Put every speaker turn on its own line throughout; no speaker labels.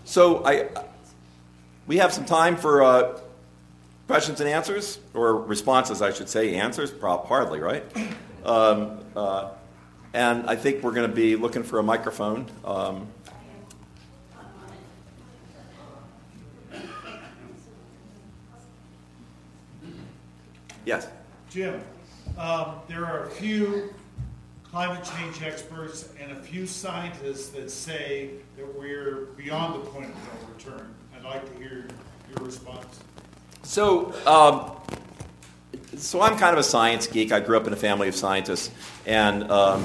So we have some time for questions and answers, or responses, I should say. Answers, hardly, right? And I think we're going to be looking for a microphone. Yes?
Jim, there are a few climate change experts and a few scientists that say that we're beyond the point of no return. I'd like to hear your response.
So I'm kind of a science geek. I grew up in a family of scientists, and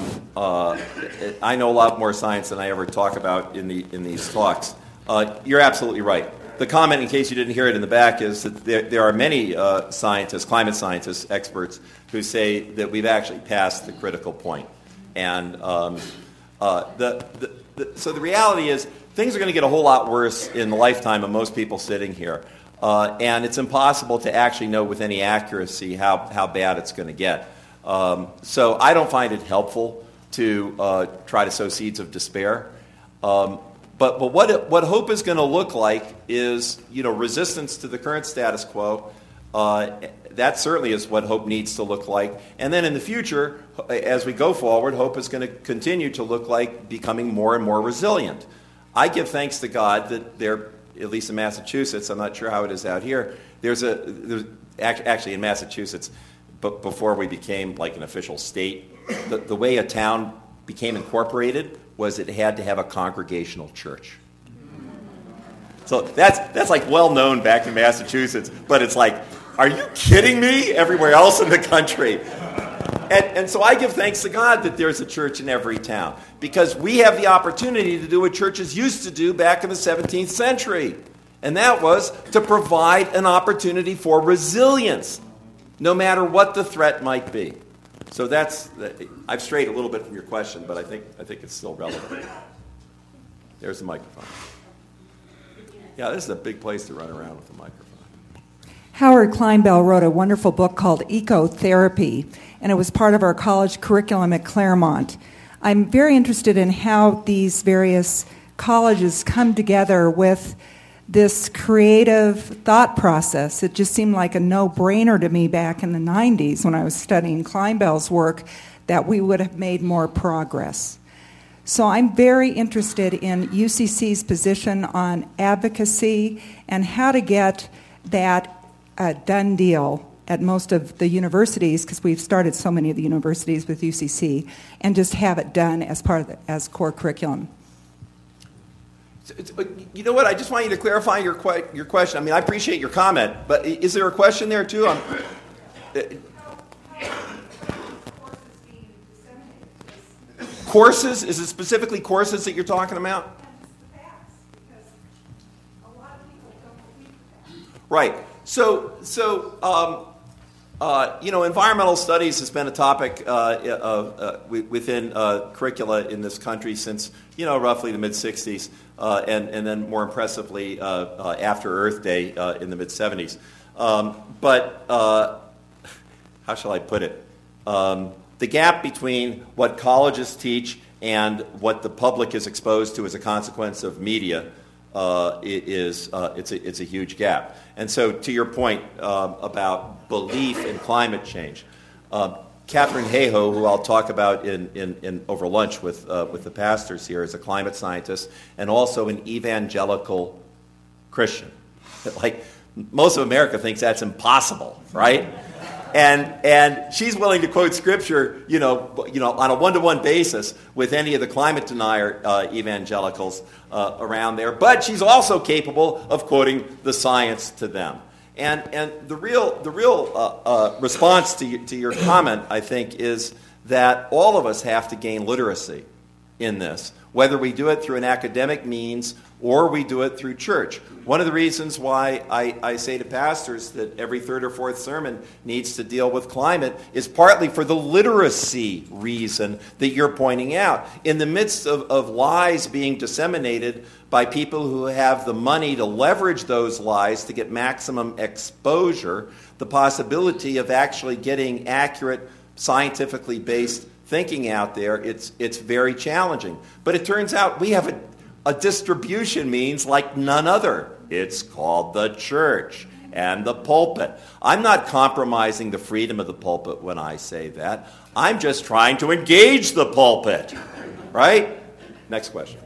I know a lot more science than I ever talk about in these talks. You're absolutely right. The comment, in case you didn't hear it in the back, is that there are many scientists, climate scientists, experts, who say that we've actually passed the critical point. And so the reality is things are going to get a whole lot worse in the lifetime of most people sitting here. And it's impossible to actually know with any accuracy how bad it's going to get. So I don't find it helpful to try to sow seeds of despair. But what hope is going to look like is, resistance to the current status quo. That certainly is what hope needs to look like. And then in the future, as we go forward, hope is going to continue to look like becoming more and more resilient. I give thanks to God that there, at least in Massachusetts, I'm not sure how it is out here, there's actually in Massachusetts, but before we became like an official state, the way a town became incorporated was it had to have a congregational church. So that's like well known back in Massachusetts, but it's like, are you kidding me? Everywhere else in the country. And so I give thanks to God that there's a church in every town, because we have the opportunity to do what churches used to do back in the 17th century. And that was to provide an opportunity for resilience, no matter what the threat might be. So I've strayed a little bit from your question, but I think it's still relevant. There's the microphone. Yeah, this is a big place to run around with a microphone.
Howard Kleinbell wrote a wonderful book called Ecotherapy, and it was part of our college curriculum at Claremont. I'm very interested in how these various colleges come together with this creative thought process. It just seemed like a no-brainer to me back in the 90s when I was studying Kleinbell's work that we would have made more progress. So I'm very interested in UCC's position on advocacy and how to get that done deal at most of the universities, because we've started so many of the universities with UCC, and just have it done as part of as core curriculum.
You know what? I just want you to clarify your question. I mean, I appreciate your comment, but is there a question there too? Courses? Is it specifically courses that you're talking about? Right. So environmental studies has been a topic within curricula in this country since, roughly the mid-'60s, and then more impressively after Earth Day in the mid-'70s. But how shall I put it? The gap between what colleges teach and what the public is exposed to as a consequence of media it's a huge gap. And so, to your point about belief in climate change, Katharine Hayhoe, who I'll talk about in over lunch with the pastors here, is a climate scientist and also an evangelical Christian. Like most of America thinks that's impossible, right? And she's willing to quote scripture, on a one-to-one basis with any of the climate denier evangelicals around there. But she's also capable of quoting the science to them. And the real response to your comment, I think, is that all of us have to gain literacy in this, whether we do it through an academic means or we do it through church. One of the reasons why I say to pastors that every third or fourth sermon needs to deal with climate is partly for the literacy reason that you're pointing out. In the midst of lies being disseminated by people who have the money to leverage those lies to get maximum exposure, the possibility of actually getting accurate, scientifically based thinking out there, it's very challenging. But it turns out we have a distribution means like none other. It's called the church and the pulpit. I'm not compromising the freedom of the pulpit when I say that. I'm just trying to engage the pulpit, right? Next question.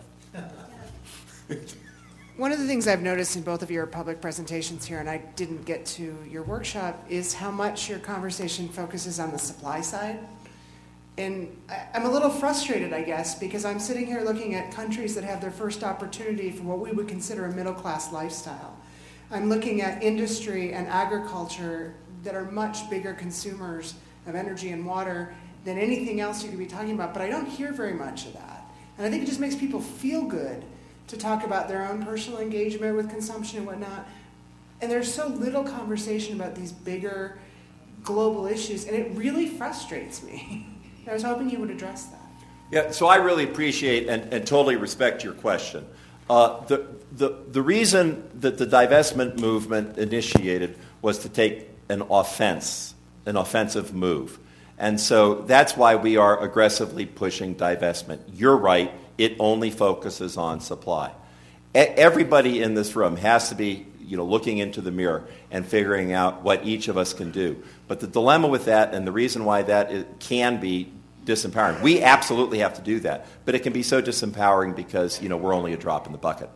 One of the things I've noticed in both of your public presentations here, and I didn't get to your workshop, is how much your conversation focuses on the supply side. And I'm a little frustrated, I guess, because I'm sitting here looking at countries that have their first opportunity for what we would consider a middle-class lifestyle. I'm looking at industry and agriculture that are much bigger consumers of energy and water than anything else you could be talking about, but I don't hear very much of that. And I think it just makes people feel good to talk about their own personal engagement with consumption and whatnot. And there's so little conversation about these bigger global issues, and it really frustrates me. I was hoping you would address that.
Yeah, so I really appreciate and totally respect your question. The reason that the divestment movement initiated was to take an offensive move. And so that's why we are aggressively pushing divestment. You're right, it only focuses on supply. Everybody in this room has to be looking into the mirror and figuring out what each of us can do. But the dilemma with that, and the reason why that can be disempowering, we absolutely have to do that, but it can be so disempowering because we're only a drop in the bucket.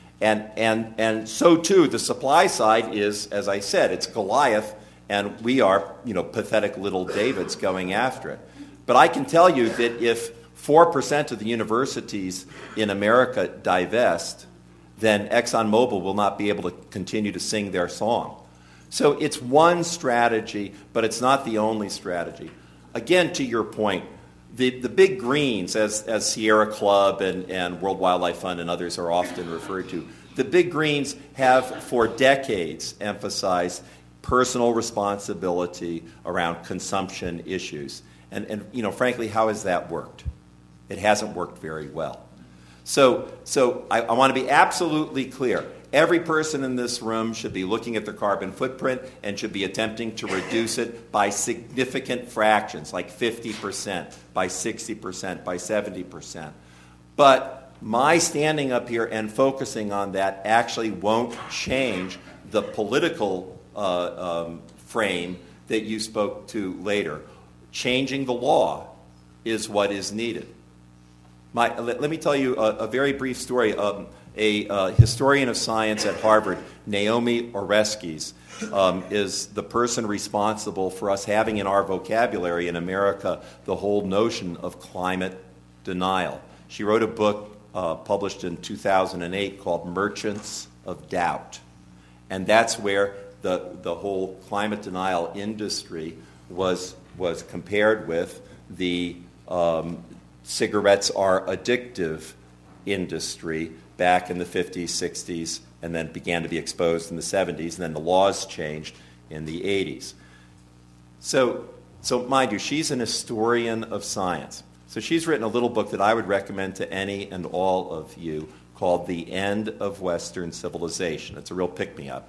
And so too, the supply side is, as I said, it's Goliath, and we are pathetic little Davids going after it. But I can tell you that if 4% of the universities in America divest, then ExxonMobil will not be able to continue to sing their song. So it's one strategy, but it's not the only strategy. Again, to your point, the big greens, as Sierra Club and World Wildlife Fund and others are often referred to, the big greens have for decades emphasized personal responsibility around consumption issues. And frankly, how has that worked? It hasn't worked very well. So I want to be absolutely clear. Every person in this room should be looking at their carbon footprint and should be attempting to reduce it by significant fractions, like 50%, by 60%, by 70%. But my standing up here and focusing on that actually won't change the political frame that you spoke to later. Changing the law is what is needed. Let me tell you a very brief story. A historian of science at Harvard, Naomi Oreskes, is the person responsible for us having in our vocabulary in America the whole notion of climate denial. She wrote a book published in 2008 called Merchants of Doubt. And that's where the whole climate denial industry was compared with the cigarettes are addictive industry back in the 50s, 60s, and then began to be exposed in the 70s, and then the laws changed in the 80s. So mind you, she's an historian of science. So she's written a little book that I would recommend to any and all of you called The End of Western Civilization. It's a real pick-me-up.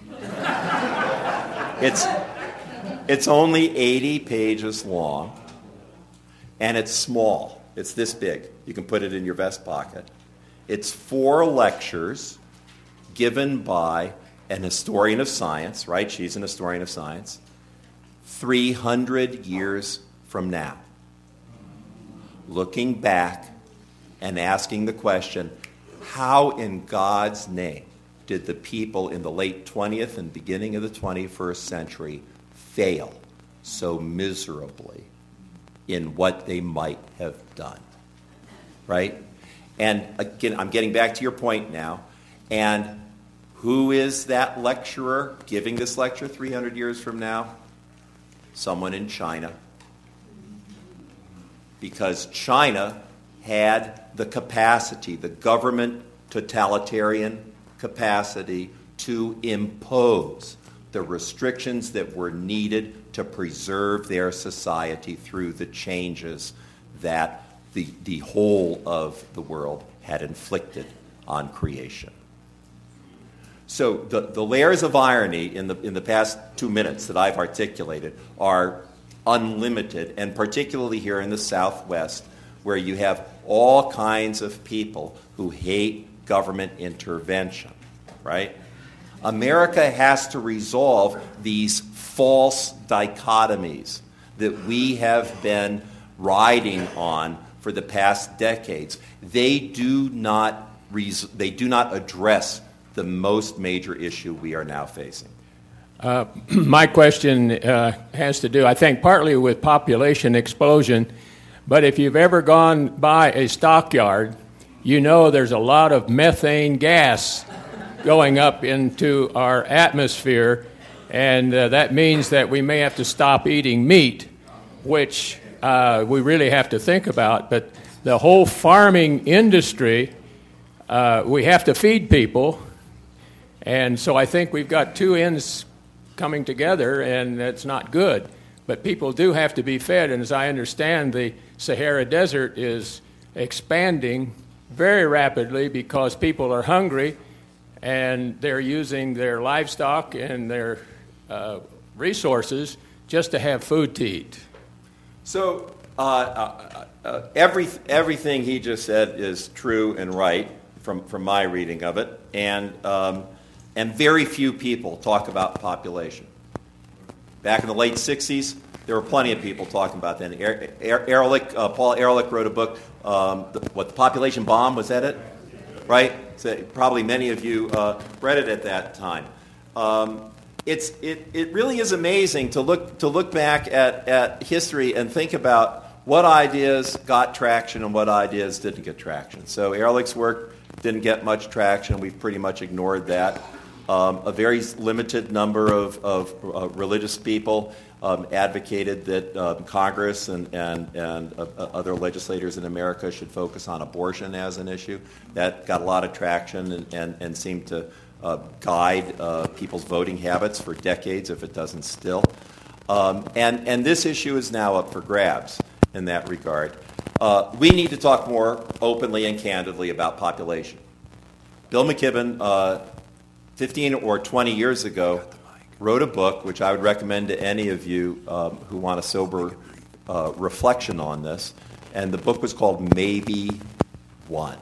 It's only 80 pages long, and it's small. It's this big. You can put it in your vest pocket. It's 4 lectures given by an historian of science, right? She's an historian of science, 300 years from now, looking back and asking the question, how in God's name did the people in the late 20th and beginning of the 21st century fail so miserably in what they might have done, right? And again, I'm getting back to your point now. And who is that lecturer giving this lecture 300 years from now? Someone in China. Because China had the capacity, the government totalitarian capacity to impose the restrictions that were needed to preserve their society through the changes that the whole of the world had inflicted on creation. So the layers of irony in the past 2 minutes that I've articulated are unlimited, and particularly here in the Southwest, where you have all kinds of people who hate government intervention, right? America has to resolve these false dichotomies that we have been riding on for the past decades. They do not address the most major issue we are now facing.
My question has to do, I think, partly with population explosion, but if you've ever gone by a stockyard, you know there's a lot of methane gas going up into our atmosphere, and that means that we may have to stop eating meat, which we really have to think about. But the whole farming industry, we have to feed people, and so I think we've got two ends coming together, and that's not good. But people do have to be fed, and as I understand, the Sahara Desert is expanding very rapidly because people are hungry, and they're using their livestock and their resources just to have food to eat.
So everything he just said is true and right from my reading of it, and very few people talk about population. Back in the late 60s, there were plenty of people talking about that. Paul Ehrlich wrote a book, the Population Bomb, was that it? Right? So probably many of you read it at that time. It really is amazing to look back at history and think about what ideas got traction and what ideas didn't get traction. So Ehrlich's work didn't get much traction. We've pretty much ignored that. A very limited number of religious people advocated that Congress and other legislators in America should focus on abortion as an issue. That got a lot of traction and seemed to guide people's voting habits for decades, if it doesn't still. And this issue is now up for grabs in that regard. We need to talk more openly and candidly about population. Bill McKibben, 15 or 20 years ago, wrote a book, which I would recommend to any of you who want a sober reflection on this, and the book was called Maybe One.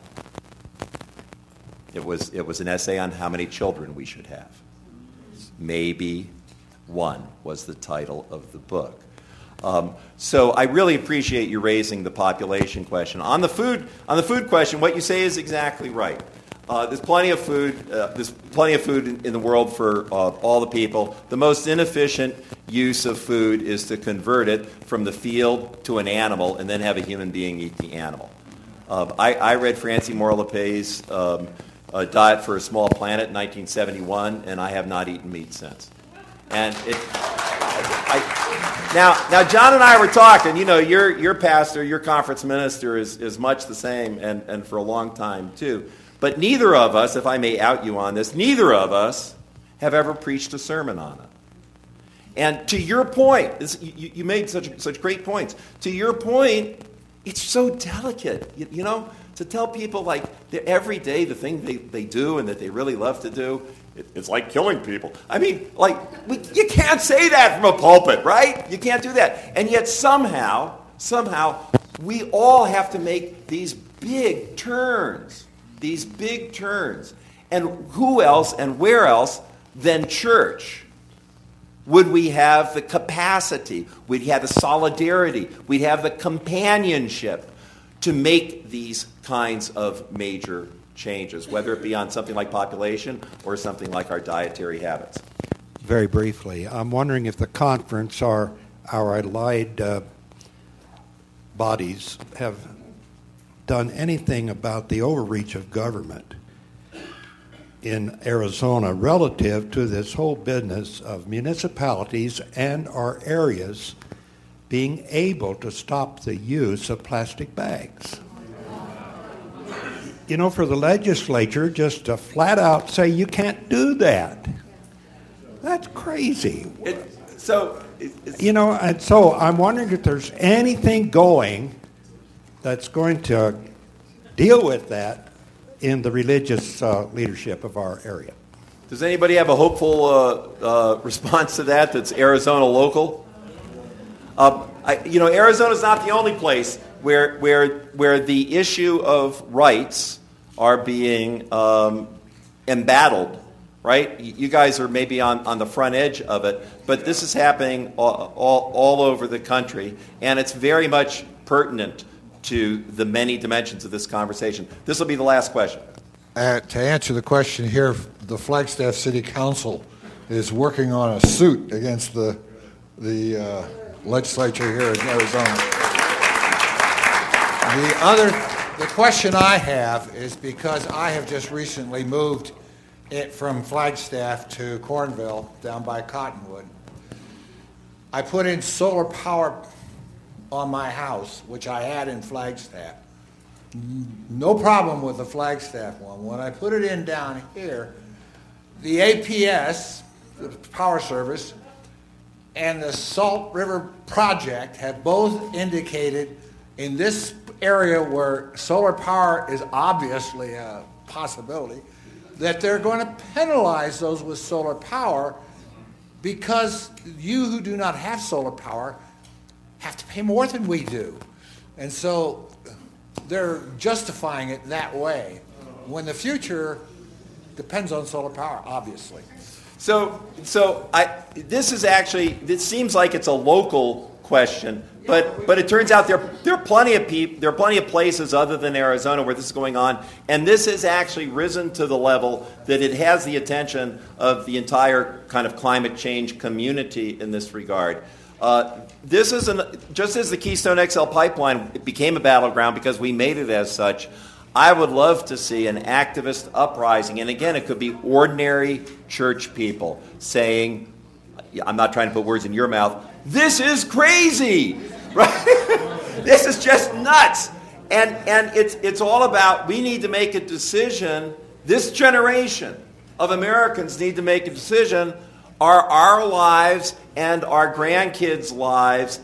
It was an essay on how many children we should have. Maybe One was the title of the book. So I really appreciate you raising the population question. On the food question, what you say is exactly right. There's plenty of food. There's plenty of food in the world for all the people. The most inefficient use of food is to convert it from the field to an animal and then have a human being eat the animal. I read Francie Moore LePay's Diet for a Small Planet in 1971, and I have not eaten meat since. And now John and I were talking. You know, your pastor, your conference minister is much the same, and for a long time too. But neither of us, if I may out you on this, neither of us have ever preached a sermon on it. And to your point, you made such great points. To your point, it's so delicate, you know, to tell people like every day the thing they do and that they really love to do, it's like killing people. I mean, you can't say that from a pulpit, right? You can't do that. And yet somehow, we all have to make these big turns. And who else and where else than church would we have the capacity, we'd have the solidarity, we'd have the companionship to make these kinds of major changes, whether it be on something like population or something like our dietary habits?
Very briefly, I'm wondering if the conference or our allied bodies have done anything about the overreach of government in Arizona relative to this whole business of municipalities and our areas being able to stop the use of plastic bags. You know, for the legislature just to flat out say you can't do that, that's crazy. You know, and so I'm wondering if there's anything going that's going to deal with that in the religious leadership of our area.
Does anybody have a hopeful response to that that's Arizona local? Arizona's not the only place where the issue of rights are being embattled, right? You guys are maybe on the front edge of it, but this is happening all over the country, and it's very much pertinent to the many dimensions of this conversation. This will be the last question.
To answer the question here, the Flagstaff City Council is working on a suit against the legislature here in Arizona. The question I have is because I have just recently moved it from Flagstaff to Cornville down by Cottonwood. I put in solar power on my house, which I had in Flagstaff. No problem with the Flagstaff one. When I put it in down here, the APS, the Power Service, and the Salt River Project have both indicated in this area where solar power is obviously a possibility, that they're going to penalize those with solar power because you who do not have solar power have to pay more than we do. And so they're justifying it that way, when the future depends on solar power, obviously.
This seems like it's a local question, but it turns out there are plenty of places other than Arizona where this is going on, and this has actually risen to the level that it has the attention of the entire kind of climate change community in this regard. This is just as the Keystone XL pipeline became a battleground because we made it as such. I would love to see an activist uprising, and again, it could be ordinary church people saying, I'm not trying to put words in your mouth, this is crazy, right? This is just nuts. And it's all about, we need to make a decision, this generation of Americans need to make a decision, are our lives and our grandkids' lives,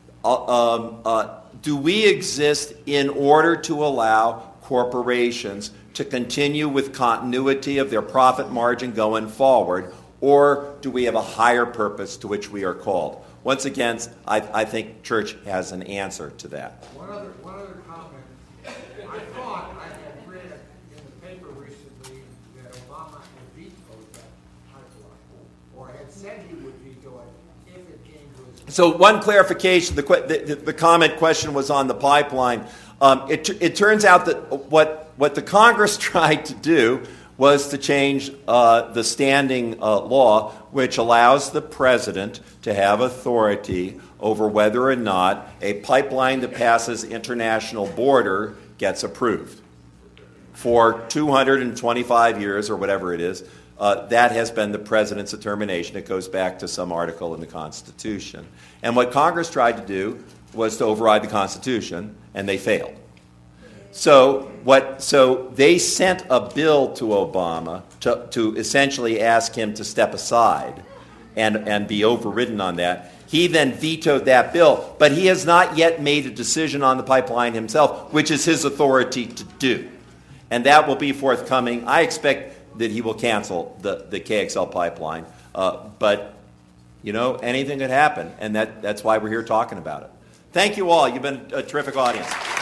do we exist in order to allow corporations to continue with continuity of their profit margin going forward, or do we have a higher purpose to which we are called? Once again, I think church has an answer to that.
One other comment. I thought I had read in the paper recently that Obama had vetoed that pipeline, or had said he would veto it if it came to his...
So one clarification, the comment question was on the pipeline. It turns out that what the Congress tried to do was to change the standing law, which allows the president to have authority over whether or not a pipeline that passes international border gets approved. For 225 years, or whatever it is, that has been the president's determination. It goes back to some article in the Constitution. And what Congress tried to do was to override the Constitution, and they failed. So they sent a bill to Obama to essentially ask him to step aside and be overridden on that. He then vetoed that bill, but he has not yet made a decision on the pipeline himself, which is his authority to do. And that will be forthcoming. I expect that he will cancel the KXL pipeline. But, anything could happen, and that's why we're here talking about it. Thank you all. You've been a terrific audience.